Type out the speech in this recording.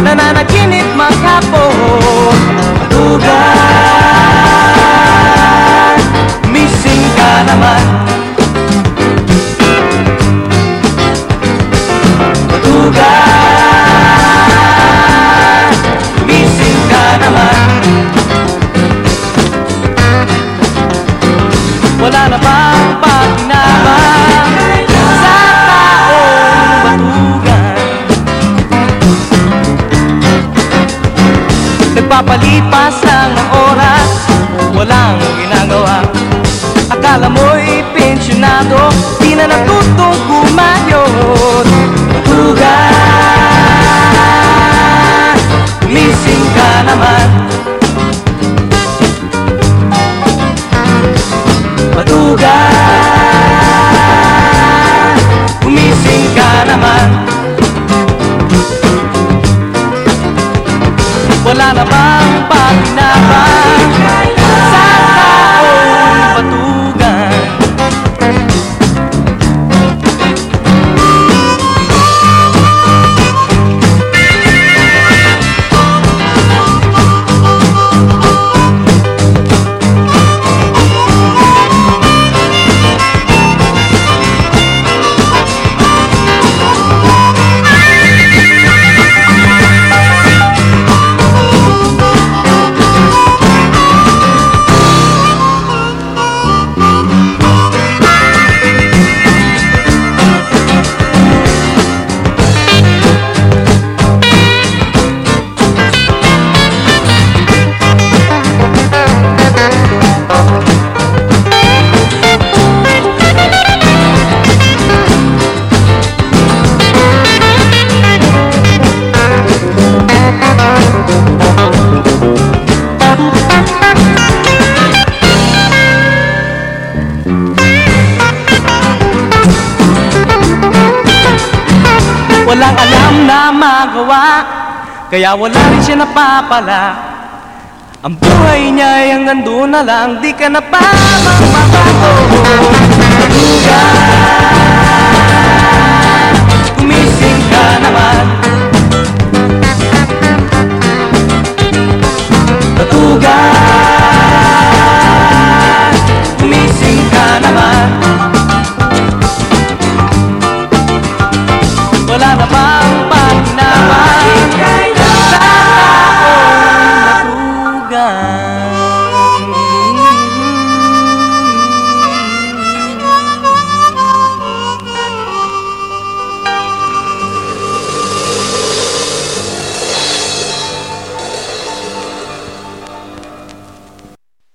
nananaginip maghapon. Matugan, missing ka naman. Matugan, missing ka naman. Wala na bang pakinabang sa taong batugan? Nagpapalipas lang ng oras, walang ginagawa. Akala mo'y pensyonado, di na natutong kumayod. Matugan, missing ka naman. Matugan, missing ka naman. Wala na bang pakinabang sa taong batugan? Walang alam na magawa, kaya wala rin siya napapala. Ang buhay niya ay hanggang doon na lang, di ka na pa magmamahal.